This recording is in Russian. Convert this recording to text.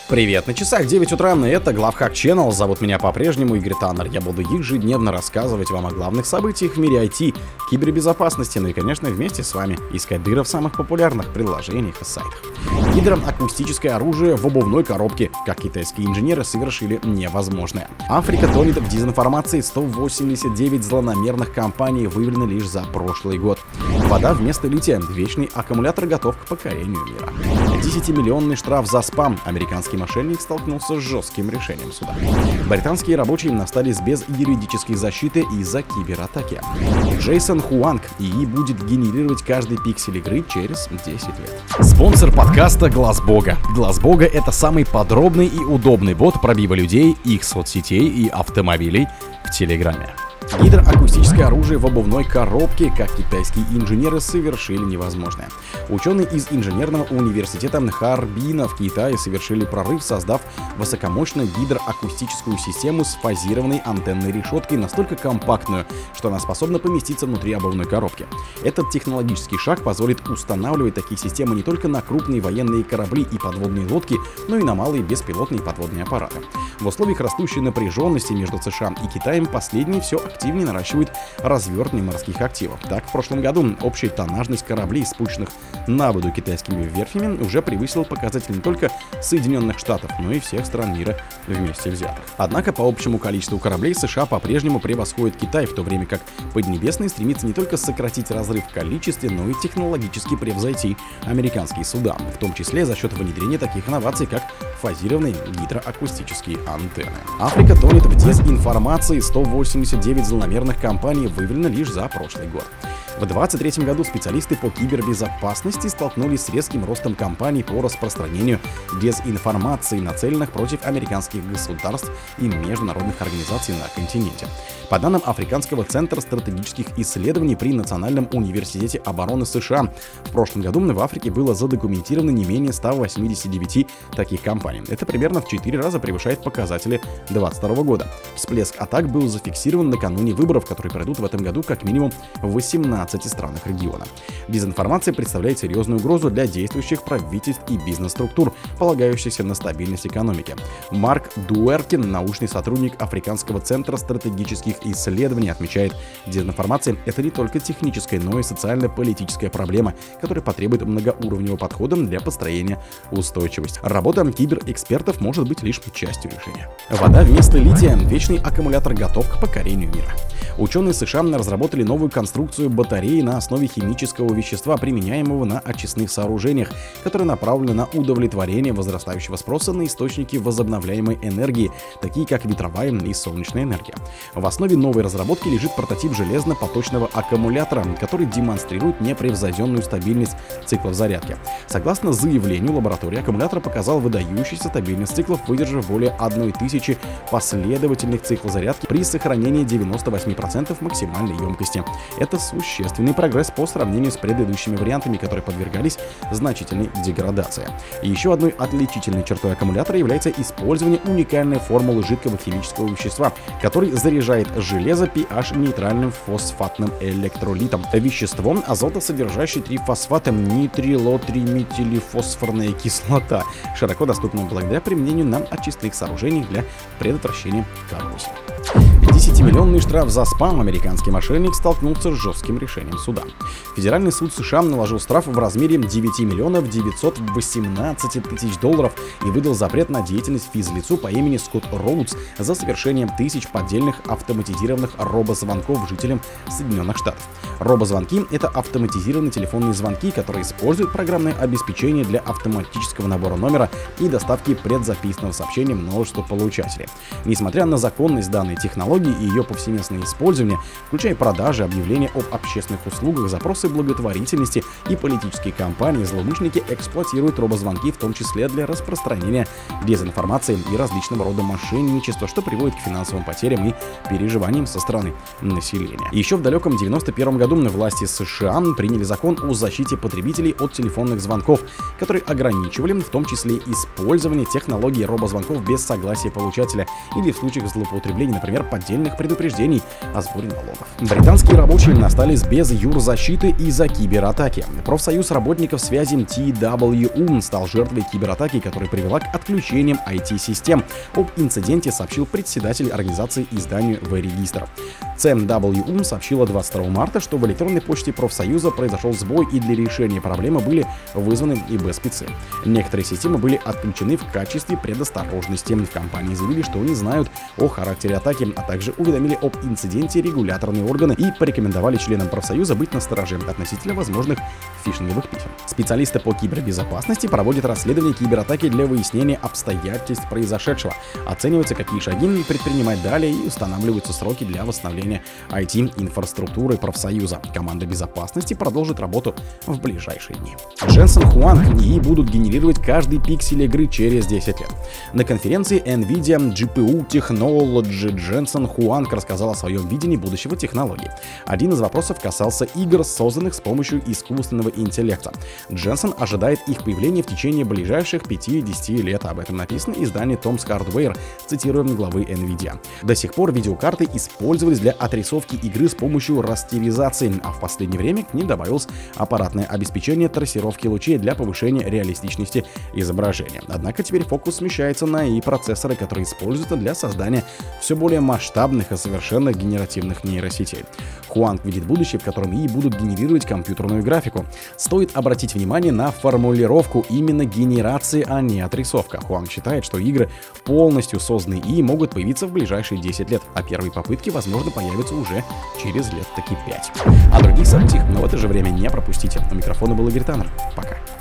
Привет, на часах 9 утра, и это Главхак Channel. Зовут меня по-прежнему Игорь Таннер. Я буду ежедневно рассказывать вам о главных событиях в мире IT, кибербезопасности, ну и, конечно, вместе с вами искать дыры в самых популярных приложениях и сайтах. Гидроакустическое оружие в обувной коробке, как китайские инженеры совершили невозможное. Африка тонет в дезинформации, 189 злонамеренных компаний выявлены лишь за прошлый год. Вода вместо лития, вечный аккумулятор готов к покорению мира. 10-миллионный штраф за спам. Американский мошенник столкнулся с жестким решением суда. Британские рабочие остались без юридической защиты из-за кибератаки. Джейсон Хуанг. ИИ будет генерировать каждый пиксель игры через 10 лет. Спонсор подкаста Глаз Бога. Глаз Бога — это самый подробный и удобный бот пробива людей, их соцсетей и автомобилей в Телеграме. Гидроакустическое оружие в обувной коробке, как китайские инженеры совершили невозможное. Ученые из инженерного университета Харбина в Китае совершили прорыв, создав высокомощную гидроакустическую систему с фазированной антенной решеткой, настолько компактную, что она способна поместиться внутри обувной коробки. Этот технологический шаг позволит устанавливать такие системы не только на крупные военные корабли и подводные лодки, но и на малые беспилотные подводные аппараты. В условиях растущей напряженности между США и Китаем последние все активнее наращивают развертывание морских активов. Так, в прошлом году общая тоннажность кораблей, спущенных на воду китайскими верфями, уже превысила показатель не только Соединенных Штатов, но и всех стран мира вместе взятых. Однако по общему количеству кораблей США по-прежнему превосходит Китай, в то время как Поднебесный стремится не только сократить разрыв в количестве, но и технологически превзойти американские суда, в том числе за счет внедрения таких инноваций, как фазированные гидроакустические антенны. Африка тонет в дезинформации, 189 злонамеренных компаний выявлено лишь за прошлый год. В 2023 году специалисты по кибербезопасности столкнулись с резким ростом кампаний по распространению дезинформации, нацеленных против американских государств и международных организаций на континенте. По данным Африканского центра стратегических исследований при Национальном университете обороны США, в прошлом году в Африке было задокументировано не менее 189 таких кампаний. Это примерно в 4 раза превышает показатели 2022 года. Всплеск атак был зафиксирован накануне выборов, которые пройдут в этом году как минимум в 18 странах региона. Дезинформация представляет серьезную угрозу для действующих правительств и бизнес-структур, полагающихся на стабильность экономики. Марк Дуэркин, научный сотрудник Африканского центра стратегических исследований, отмечает, дезинформация — это не только техническая, но и социально-политическая проблема, которая потребует многоуровневого подхода для построения устойчивости. Работа киберэкспертов может быть лишь частью решения. Вода вместо лития. Вечный аккумулятор готов к покорению мира. Ученые США разработали новую конструкцию батареи на основе химического вещества, применяемого на очистных сооружениях, которая направлена на удовлетворение возрастающего спроса на источники возобновляемой энергии, такие как ветровая и солнечная энергия. В основе новой разработки лежит прототип железно-поточного аккумулятора, который демонстрирует непревзойденную стабильность циклов зарядки. Согласно заявлению лаборатории, аккумулятор показал выдающуюся стабильность циклов, выдержав более 1000 последовательных циклов зарядки при сохранении 98% максимальной емкости. Это существенный прогресс по сравнению с предыдущими вариантами, которые подвергались значительной деградации. И еще одной отличительной чертой аккумулятора является использование уникальной формулы жидкого химического вещества, который заряжает железо pH-нейтральным фосфатным электролитом. Веществом азотосодержащий трифосфат нитрилотриметилфосфорная кислота, широко доступна благодаря применению на очистных сооружениях для предотвращения коррозии. 10-миллионный штраф за спам. Американский мошенник столкнулся с жестким решением суда. Федеральный суд США наложил штраф в размере 9 миллионов 918 тысяч долларов и выдал запрет на деятельность физлицу по имени Скотт Роудс за совершение тысяч поддельных автоматизированных робозвонков жителям Соединенных Штатов. Робозвонки — это автоматизированные телефонные звонки, которые используют программное обеспечение для автоматического набора номера и доставки предзаписанного сообщения множеству получателей. Несмотря на законность данной технологии и ее повсеместное использование, включая продажи, объявления об общественных услугах, запросы благотворительности и политические кампании, злоумышленники эксплуатируют робозвонки, в том числе для распространения дезинформации и различного рода мошенничества, что приводит к финансовым потерям и переживаниям со стороны населения. Еще в далеком 1991 году власти США приняли закон о защите потребителей от телефонных звонков, которые ограничивали в том числе использование технологии робозвонков без согласия получателя или в случаях злоупотребления, например, поддержки еженедельных предупреждений о сборе налогов. Британские рабочие остались без юрзащиты из-за кибератаки. Профсоюз работников связи TWU стал жертвой кибератаки, которая привела к отключениям IT-систем. Об инциденте сообщил председатель организации изданию The Register. CMWU сообщила 22 марта, что в электронной почте профсоюза произошел сбой, и для решения проблемы были вызваны ИБ-спецы. Некоторые системы были отключены в качестве предосторожности. В компании заявили, что они знают о характере атаки, а также уведомили об инциденте регуляторные органы и порекомендовали членам профсоюза быть настороже относительно возможных фишинговых писем. Специалисты по кибербезопасности проводят расследование кибератаки для выяснения обстоятельств произошедшего. Оцениваются, какие шаги предпринимать далее, и устанавливаются сроки для восстановления IT-инфраструктуры профсоюза. Команда безопасности продолжит работу в ближайшие дни. Jensen Huang и будут генерировать каждый пиксель игры через 10 лет. На конференции NVIDIA GPU Technology Jensen Huang рассказал о своем видении будущего технологий. Один из вопросов касался игр, созданных с помощью искусственного интеллекта. Jensen ожидает их появления в течение ближайших 5-10 лет. Об этом написано издании Tom's Hardware, цитируя главы NVIDIA. До сих пор видеокарты использовались для отрисовки игры с помощью растеризации, а в последнее время к ним добавилось аппаратное обеспечение трассировки лучей для повышения реалистичности изображения. Однако теперь фокус смещается на ИИ-процессоры, которые используются для создания все более масштабных и совершенно генеративных нейросетей. Хуанг видит будущее, в котором ИИ будут генерировать компьютерную графику. Стоит обратить внимание на формулировку именно генерации, а не отрисовка. Хуанг считает, что игры, полностью созданные ИИ, могут появиться в ближайшие 10 лет, а первые попытки, возможно, появятся уже через лет таки 5. О других событиях, но в это же время не пропустите. У микрофона был Игорь Таннер. Пока.